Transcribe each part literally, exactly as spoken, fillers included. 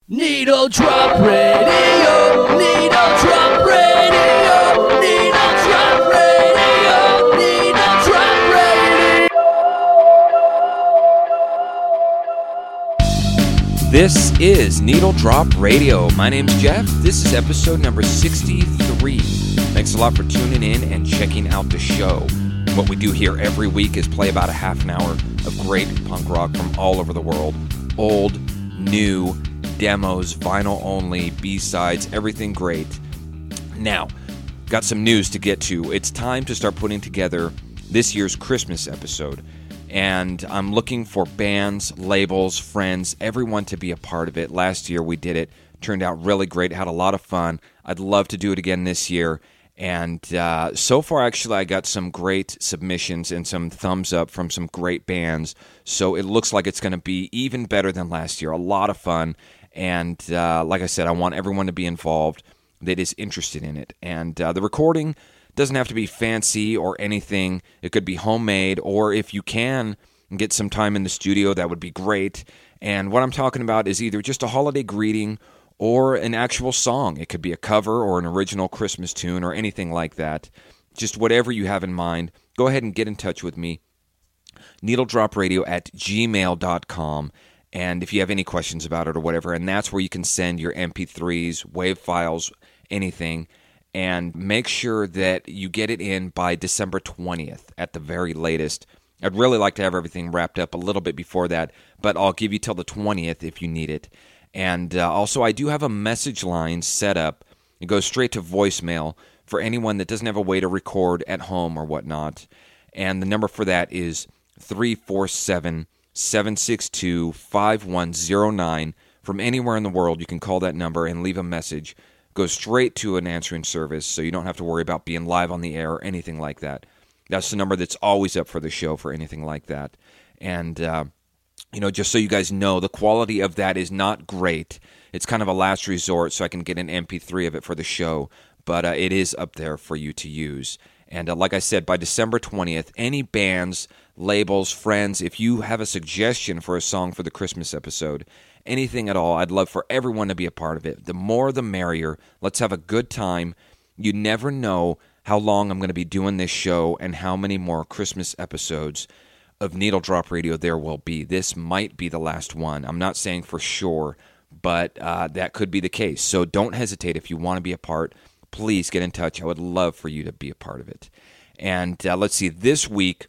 Needle Drop Radio, Needle Drop Radio, Needle Drop Radio, Needle Drop Radio. This is Needle Drop Radio. My name's Jeff. This is episode number sixty-three. Thanks a lot for tuning in and checking out the show. What we do here every week is play about a half an hour of great punk rock from all over the world. Old, new, demos, vinyl only, B-sides, everything great. Now, got some news to get to. It's time to start putting together this year's Christmas episode. And I'm looking for bands, labels, friends, everyone to be a part of it. Last year we did it. Turned out really great. Had a lot of fun. I'd love to do it again this year. And uh, so far, actually, I got some great submissions and some thumbs up from some great bands. So it looks like it's going to be even better than last year. A lot of fun. And uh, like I said, I want everyone to be involved that is interested in it. And uh, the recording doesn't have to be fancy or anything. It could be homemade, or if you can get some time in the studio, that would be great. And what I'm talking about is either just a holiday greeting or an actual song. It could be a cover or an original Christmas tune or anything like that. Just whatever you have in mind, go ahead and get in touch with me. needledropradio at gmail dot com. And if you have any questions about it or whatever, and that's where you can send your M P threes, WAV files, anything. And make sure that you get it in by December twentieth at the very latest. I'd really like to have everything wrapped up a little bit before that, but I'll give you till the twentieth if you need it. And uh, also, I do have a message line set up. It goes straight to voicemail for anyone that doesn't have a way to record at home or whatnot. And the number for that is three four seven, seven six two, five one zero nine. From anywhere in the world, you can call that number and leave a message. Go straight to an answering service, so you don't have to worry about being live on the air or anything like that. That's the number that's always up for the show for anything like that. And uh, you know, just so you guys know, the quality of that is not great. It's kind of a last resort, so I can get an M P three of it for the show, but uh, it is up there for you to use. And uh, like I said, by December twentieth, any bands, labels, friends, if you have a suggestion for a song for the Christmas episode, anything at all, I'd love for everyone to be a part of it. The more the merrier. Let's have a good time. You never know how long I'm going to be doing this show and how many more Christmas episodes of Needle Drop Radio there will be. This might be the last one. I'm not saying for sure, but uh, that could be the case. So don't hesitate. If you want to be a part, please get in touch. I would love for you to be a part of it. And uh, let's see, this week,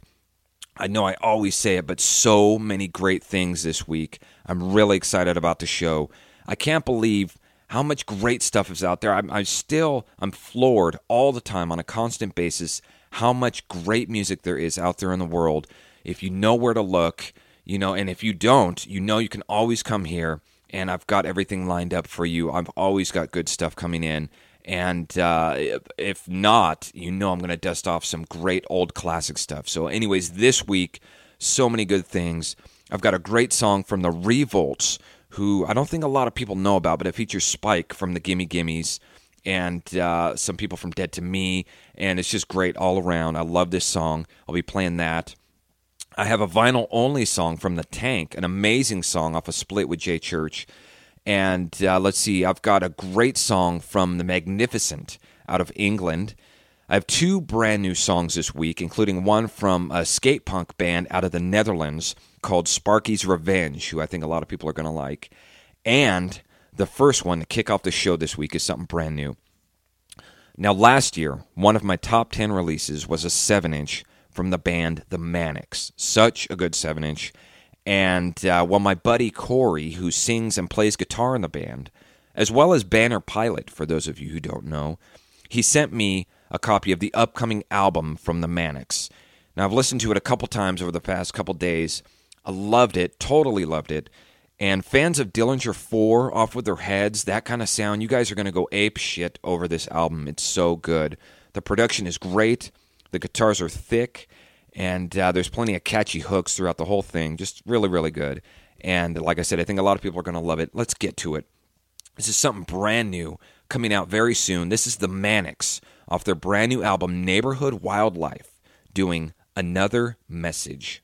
I know I always say it, but so many great things this week. I'm really excited about the show. I can't believe how much great stuff is out there. I'm, I'm still, I'm floored all the time on a constant basis how much great music there is out there in the world. If you know where to look, you know, and if you don't, you know you can always come here, and I've got everything lined up for you. I've always got good stuff coming in. And uh, if not, you know I'm going to dust off some great old classic stuff. So anyways, this week, so many good things. I've got a great song from the Revolts, who I don't think a lot of people know about, but it features Spike from the Gimme Gimmes and uh, some people from Dead to Me, and it's just great all around. I love this song. I'll be playing that. I have a vinyl-only song from The Tank, an amazing song off a split with Jay Church. And uh, let's see, I've got a great song from The Magnificent out of England. I have two brand new songs this week, including one from a skate punk band out of the Netherlands called Sparky's Revenge, who I think a lot of people are going to like. And the first one to kick off the show this week is something brand new. Now, last year, one of my top ten releases was a seven inch from the band The Manics. Such a good seven inch. And, uh, well, my buddy Corey, who sings and plays guitar in the band, as well as Banner Pilot, for those of you who don't know, he sent me a copy of the upcoming album from The Manics. Now, I've listened to it a couple times over the past couple days. I loved it, totally loved it. And fans of Dillinger four, Off With Their Heads, that kind of sound, you guys are going to go ape shit over this album. It's so good. The production is great. The guitars are thick. And uh, there's plenty of catchy hooks throughout the whole thing. Just really, really good. And like I said, I think a lot of people are going to love it. Let's get to it. This is something brand new coming out very soon. This is the Manics off their brand new album, Neighborhood Wildlife, doing Another Message.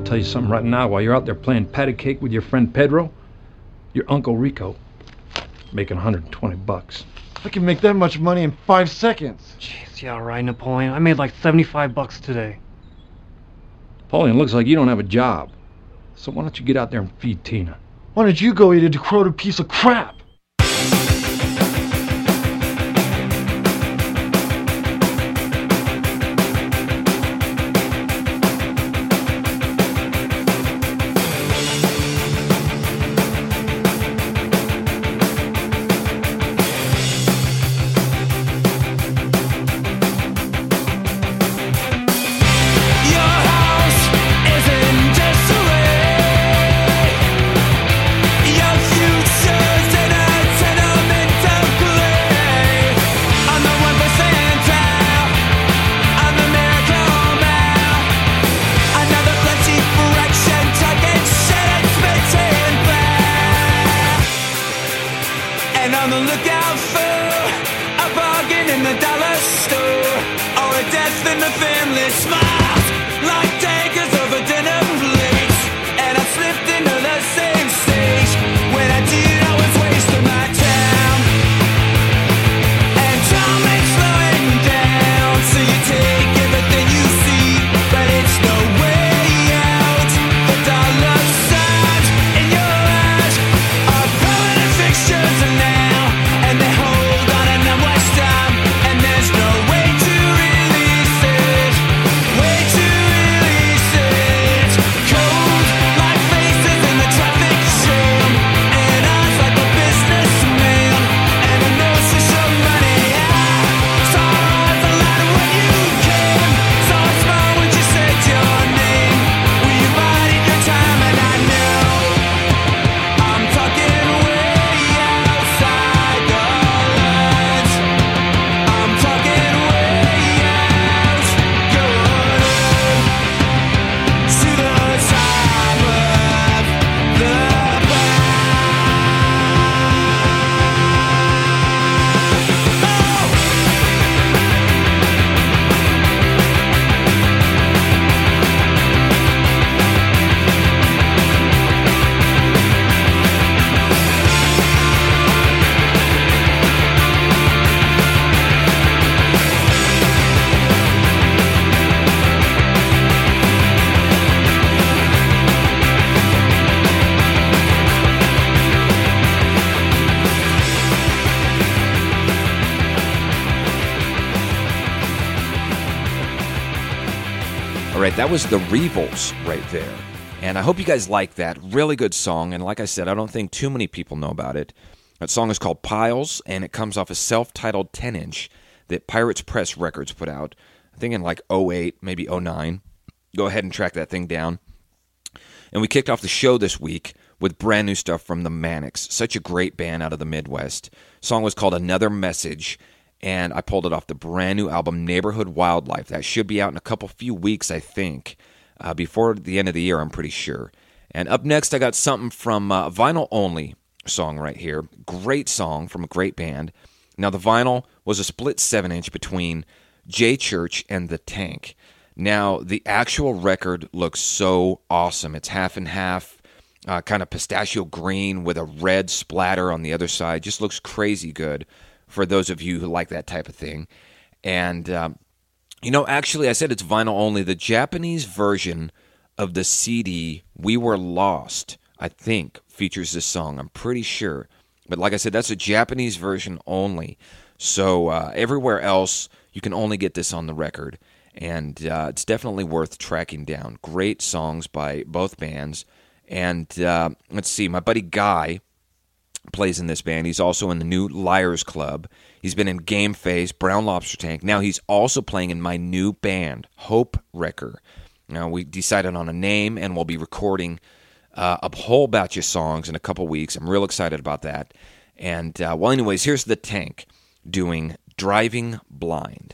tell you something right now. While you're out there playing patty cake with your friend Pedro, your Uncle Rico making one hundred twenty bucks. I can make that much money in five seconds. Jeez, yeah, right, Napoleon. I made like seventy-five bucks today. Napoleon, looks like you don't have a job. So why don't you get out there and feed Tina? Why don't you go eat a decrepit piece of crap? That was the Revels right there. And I hope you guys like that. Really good song. And like I said, I don't think too many people know about it. That song is called Piles, and it comes off a self-titled ten-inch that Pirates Press Records put out, I think in like oh eight, maybe oh nine. Go ahead and track that thing down. And we kicked off the show this week with brand new stuff from the Manics. Such a great band out of the Midwest. The song was called Another Message, and I pulled it off the brand new album Neighborhood Wildlife. That should be out in a couple few weeks, I think. Uh, before the end of the year, I'm pretty sure. And up next, I got something from uh, Vinyl Only song right here. Great song from a great band. Now, the vinyl was a split seven-inch between J Church and The Tank. Now, the actual record looks so awesome. It's half and half, uh, kind of pistachio green with a red splatter on the other side. Just looks crazy good for those of you who like that type of thing. And, um, you know, actually, I said it's vinyl only. The Japanese version of the C D, We Were Lost, I think, features this song. I'm pretty sure. But like I said, that's a Japanese version only. So uh, everywhere else, you can only get this on the record. And uh, it's definitely worth tracking down. Great songs by both bands. And uh, let's see, my buddy Guy plays in this band. He's also in the new Liars Club. He's been in Game Face, Brown Lobster Tank. Now he's also playing in my new band, Hope Wrecker. Now we decided on a name, and we'll be recording uh, a whole batch of songs in a couple weeks. I'm real excited about that. And, uh, well, anyways, here's The Tank doing Driving Blind.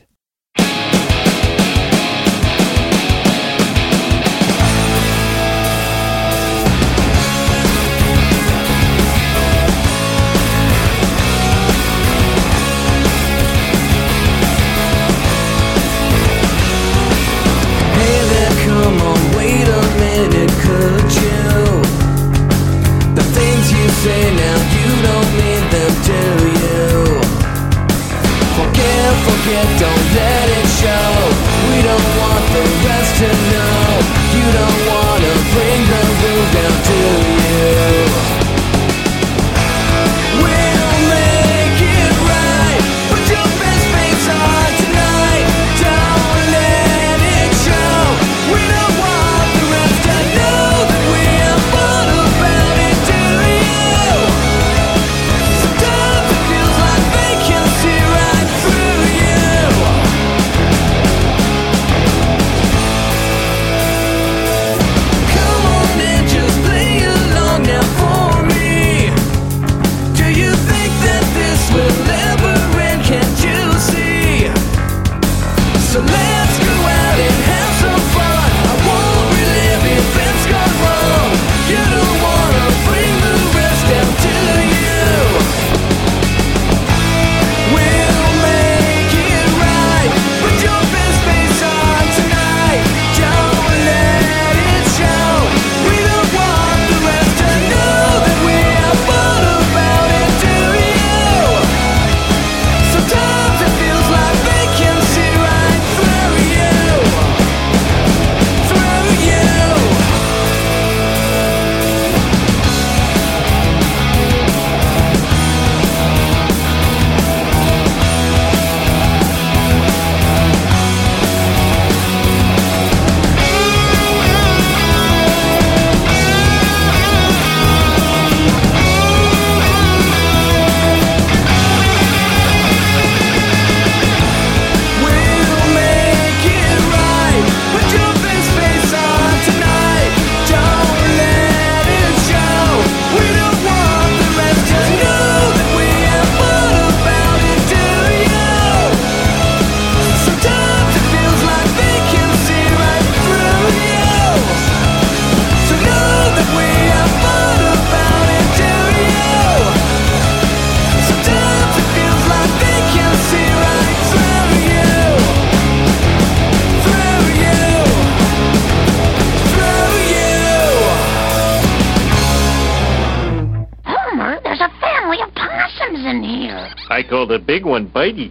Come on, wait a minute, don't forget, don't let it show. We don't want the rest to know. You don't wanna bring the roof down to you. We'll make it right. Put your best face on tonight. Don't let it show. We don't want the rest to know that we are fun about it, do you? Sometimes it feels like they can see right through you. Come on and just play along now for me. Do you think that this will ever end? Can't you see? So let's go out and have some fun. I won't relive events gone wrong. You don't wanna bring the rest down to you. We'll make it right. Put your best face on tonight. Don't let it show. We don't want the rest to know that we are fun about it, do you? Sometimes it feels like they can see right through you. Through you. We'll make it right. Put your best face on tonight. Don't let it show. We don't want the rest to know that we are fun about it, do you? Sometimes it feels like they can see right through you. So know that we are fun about it, do you? Sometimes it feels like they can see right through you. Through you. Through you. Homer, there's a family of possums in here. I call the big one Bitey.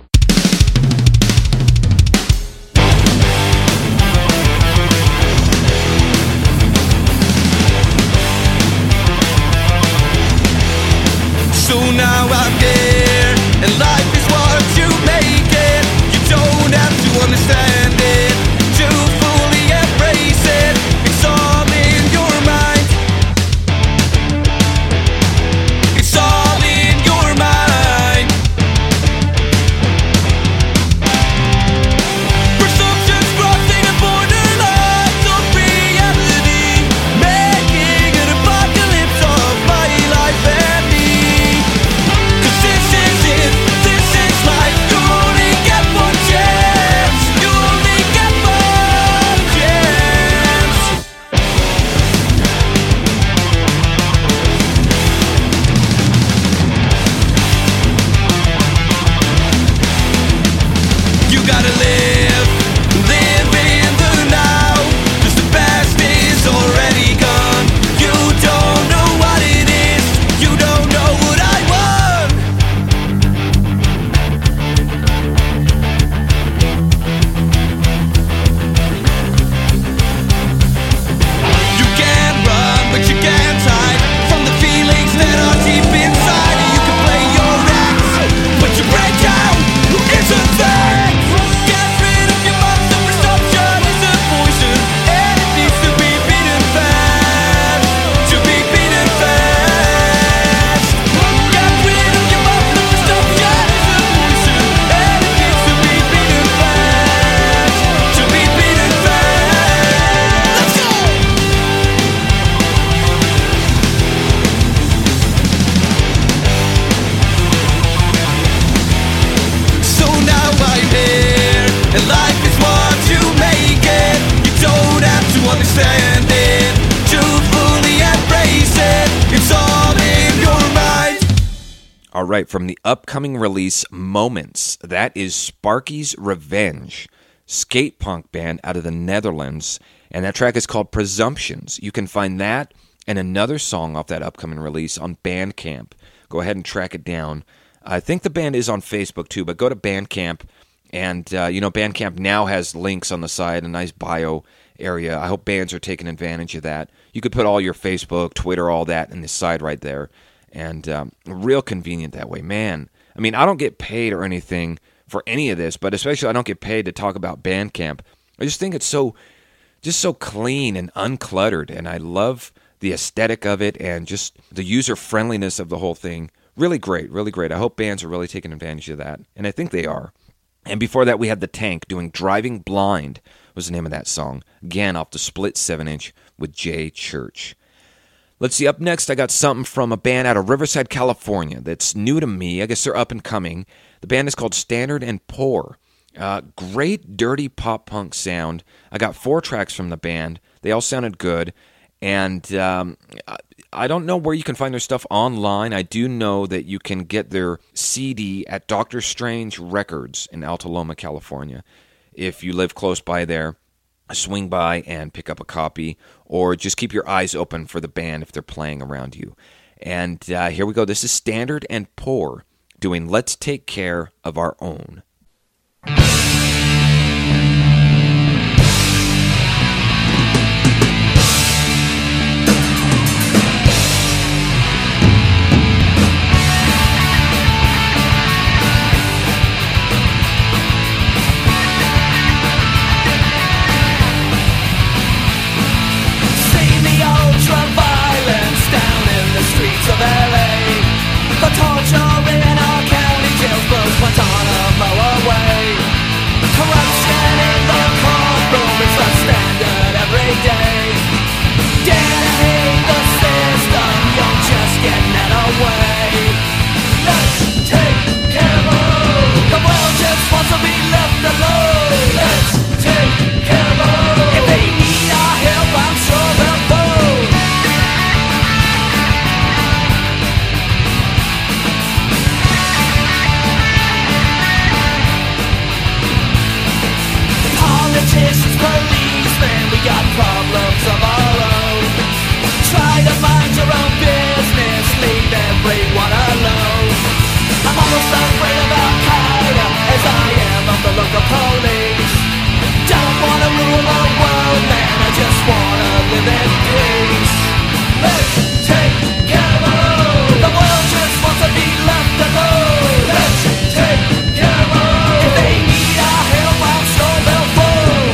So now I'm here, and life is what you make it. You don't have to understand it to fully embrace it. It's all in your mind. It's all in your mind. Presumptions crossing a borderline of reality, making an apocalypse of my life and me. 'Cause this is it, this is life. You only get one chance. You only get one chance. You gotta live, live in the now. 'Cause the past is already gone. You don't know what it is. You don't know what I want. You can't run, but you can't hide from the feelings that are deep inside. You can play your acts, but you break down. It's a thing. Get rid of your monster. Presumption is a poison, and it needs to be beaten fast. To be beaten fast. Get rid of your monster. Presumption is a poison, and it needs to be beaten fast. To be beaten fast. Let's go. So now I'm here, and life is what you make it. You don't have to understand it to fully embrace it. It's all in your mind. All right, from the upcoming release Moments, that is Sparky's Revenge, skate punk band out of the Netherlands, and that track is called Presumptions. You can find that and another song off that upcoming release on Bandcamp. Go ahead and track it down. I think the band is on Facebook too, but go to Bandcamp And, uh, you know, Bandcamp now has links on the side, a nice bio area. I hope bands are taking advantage of that. You could put all your Facebook, Twitter, all that in the side right there. And um, real convenient that way. Man, I mean, I don't get paid or anything for any of this, but especially I don't get paid to talk about Bandcamp. I just think it's so, just so clean and uncluttered, and I love the aesthetic of it and just the user-friendliness of the whole thing. Really great, really great. I hope bands are really taking advantage of that, and I think they are. And before that, we had The Tank doing Driving Blind was the name of that song. Again, off the split seven inch with Jay Church. Let's see, up next, I got something from a band out of Riverside, California that's new to me. I guess they're up and coming. The band is called Standard and Poor. Uh, great, dirty pop-punk sound. I got four tracks from the band. They all sounded good. And um, I don't know where you can find their stuff online. I do know that you can get their C D at Doctor Strange Records in Alta Loma, California. If you live close by there, swing by and pick up a copy, or just keep your eyes open for the band if they're playing around you. And uh, here we go. This is Standard and Poor doing Let's Take Care of Our Own. Streets of L A, the torture in our county jails blows Guantanamo away. Corruption in the courtroom is the standard every day. Dare to hate the system, you're just getting in our way. Let's take care of all. The world just wants to be left alone. Let's take care of all. If they need our help, I'm sure they'll go. Politicians, policemen, we got problems of our own. Try to mind your own business, leave everyone alone. I'm almost afraid of Al-Qaeda as I am of the local police. Don't wanna rule the world, man, I just wanna live in peace. Let's take care of all. The world just wants to be left alone. Let's take care of all. If they need our help, I'm sure they'll fall.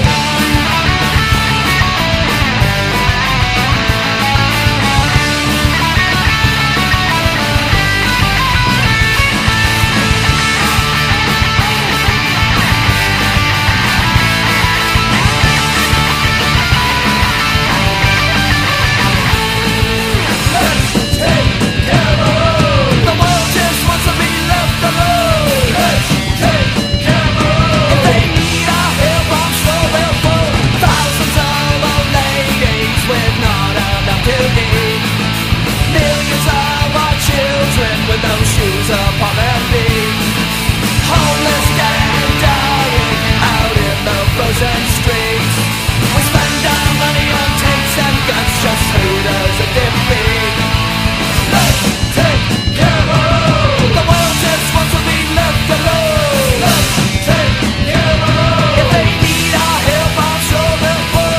With no shoes upon their feet, homeless, dead and dying out in the frozen streets. We spend our money on tanks and guns, just who does it defeat? Let's take care of our own. The world just wants to be left alone. Let's take care of our own. If they need our help, I'm sure they'll fall.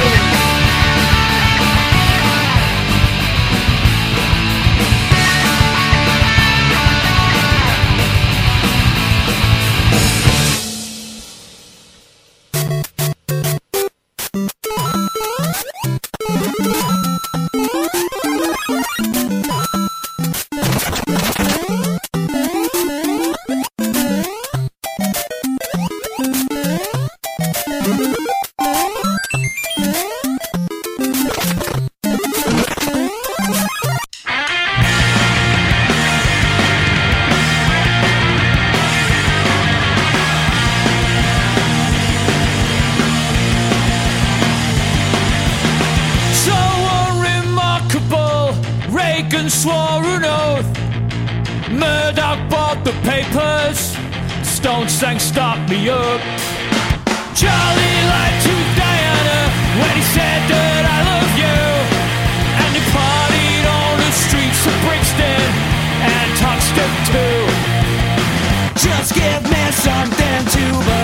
Swore an oath. Murdoch bought the papers. Stone sang "Stop Me Up." Charlie lied to Diana when he said that I love you. And he partied on the streets of Brixton and Tuxton too. Just give me something to believe.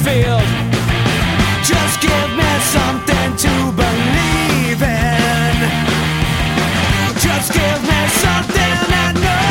field. Just give me something to believe in. Just give me something I know.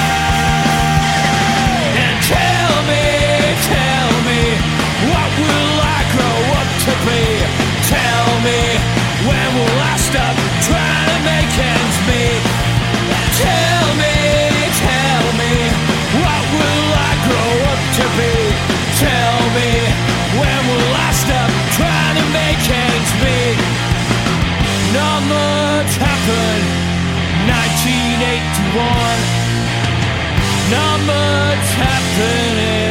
And tell me, tell me, what will I grow up to be? Tell me, when will I stop trying to make ends meet? Tell me, tell me, what will I grow up to be? Tell me, when will I stop trying to make ends meet? Not much happened, nineteen eighty-one. Not much happened at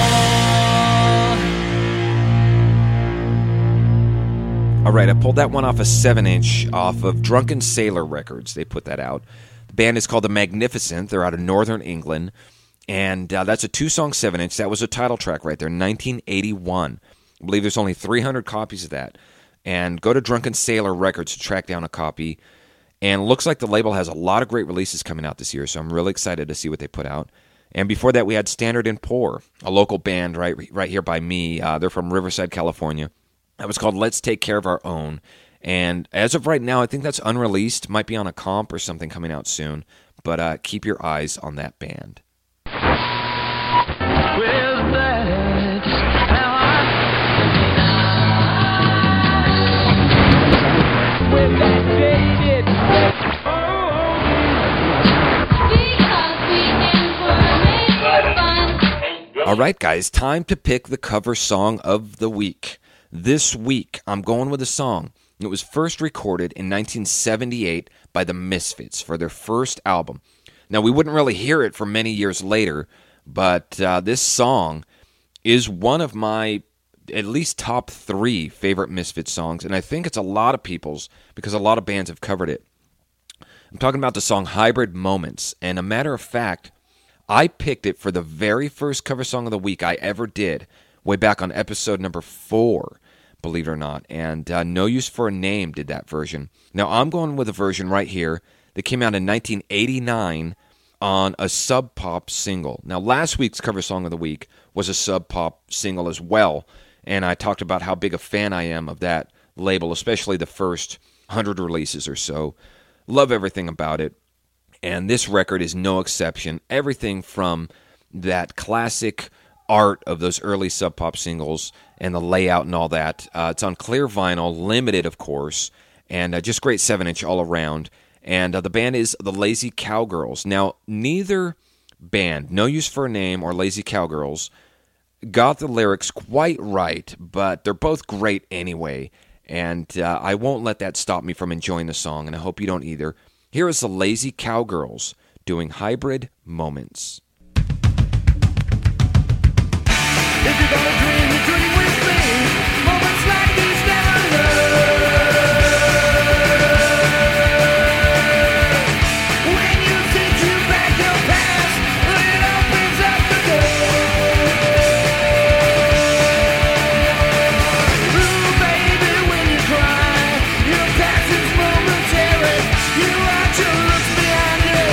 all. All right, I pulled that one off a seven inch off of Drunken Sailor Records. They put that out. The band is called The Magnificent. They're out of Northern England. And uh, that's a two-song seven inch. That was a title track right there, nineteen eighty-one. I believe there's only three hundred copies of that. And go to Drunken Sailor Records to track down a copy. And it looks like the label has a lot of great releases coming out this year, so I'm really excited to see what they put out. And before that, we had Standard and Poor, a local band right right here by me. Uh, they're from Riverside, California. That was called Let's Take Care of Our Own. And as of right now, I think that's unreleased. Might be on a comp or something coming out soon. But uh, keep your eyes on that band. Well, that's how I with that jaded. All right, guys, time to pick the cover song of the week. This week, I'm going with a song. It was first recorded in nineteen seventy-eight by the Misfits for their first album. Now, we wouldn't really hear it for many years later, but uh, this song is one of my at least top three favorite Misfits songs, and I think it's a lot of people's because a lot of bands have covered it. I'm talking about the song Hybrid Moments, and a matter of fact, I picked it for the very first cover song of the week I ever did, way back on episode number four, believe it or not, and uh, No Use for a Name did that version. Now, I'm going with a version right here that came out in nineteen eighty-nine on a Sub Pop single. Now, last week's cover song of the week was a Sub Pop single as well, and I talked about how big a fan I am of that label, especially the first one hundred releases or so. Love everything about it, and this record is no exception. Everything from that classic art of those early Sub Pop singles and the layout and all that. Uh, it's on clear vinyl, limited, of course, and uh, just great seven inch all around. And uh, the band is the Lazy Cowgirls. Now, neither band, No Use for a Name or Lazy Cowgirls, got the lyrics quite right, but they're both great anyway. And uh, I won't let that stop me from enjoying the song, and I hope you don't either. Here is the Lazy Cowgirls doing Hybrid Moments. If you're gonna dream, you dream with me. Moments like these never learn. When you think you back your past, it opens up the door. Ooh, baby, when you cry, your past is momentary. You watch your looks behind your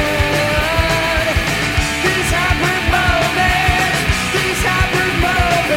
gun. These hybrid moments, these hybrid moments.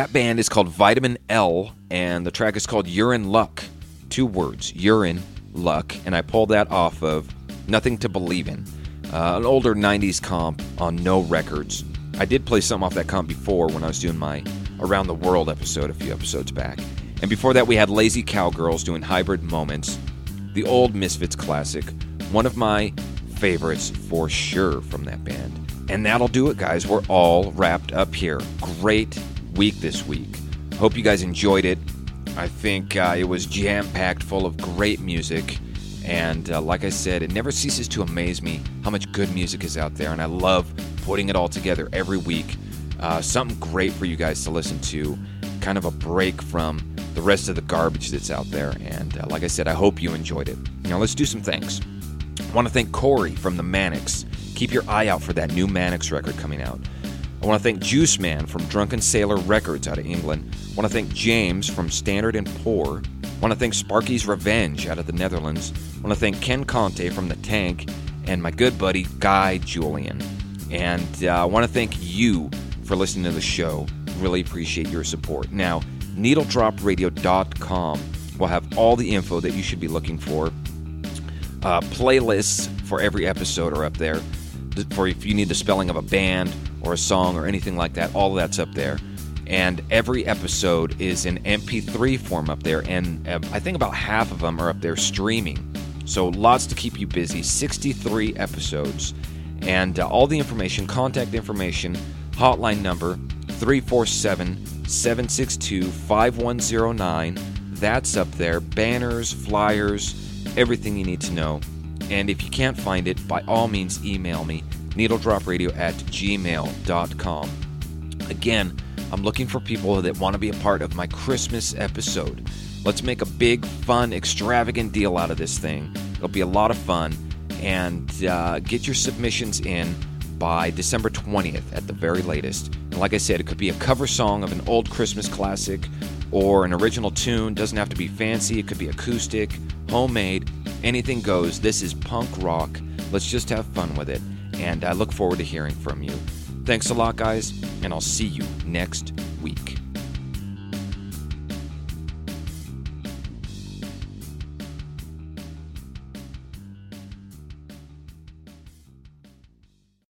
That band is called Vitamin L, and the track is called You're in Luck. Two words, You're in Luck. And I pulled that off of Nothing to Believe in, uh, an older nineties comp on No Records. I did play something off that comp before when I was doing my Around the World episode a few episodes back. And before that, we had Lazy Cowgirls doing Hybrid Moments, the old Misfits classic, one of my favorites for sure from that band. And that'll do it, guys. We're all wrapped up here. Great week this week. Hope you guys enjoyed it. I think uh, it was jam-packed full of great music. And uh, like I said, it never ceases to amaze me how much good music is out there. And I love putting it all together every week. Uh, something great for you guys to listen to. Kind of a break from the rest of the garbage that's out there. And uh, like I said, I hope you enjoyed it. Now let's do some thanks. I want to thank Corey from the Mannix. Keep your eye out for that new Mannix record coming out. I want to thank Juice Man from Drunken Sailor Records out of England. I want to thank James from Standard and Poor. I want to thank Sparky's Revenge out of the Netherlands. I want to thank Ken Conte from The Tank, and my good buddy Guy Julian. And uh, I want to thank you for listening to the show. Really appreciate your support. Now, needle drop radio dot com will have all the info that you should be looking for. Uh, playlists for every episode are up there. For if you need the spelling of a band or a song or anything like that, all of that's up there. And every episode is in M P three form up there, and uh, I think about half of them are up there streaming. So lots to keep you busy. sixty-three episodes. And uh, all the information, contact information, hotline number, three four seven, seven six two, five one zero nine. That's up there. Banners, flyers, everything you need to know. And if you can't find it, by all means email me, needledropradio at gmail dot com. Again, I'm looking for people that want to be a part of my Christmas episode. Let's make a big, fun, extravagant deal out of this thing. It'll be a lot of fun. And uh, get your submissions in by December twentieth at the very latest. And like I said, it could be a cover song of an old Christmas classic or an original tune. Doesn't have to be fancy. It could be acoustic, homemade, anything goes. This is punk rock. Let's just have fun with it. And I look forward to hearing from you. Thanks a lot, guys, and I'll see you next week.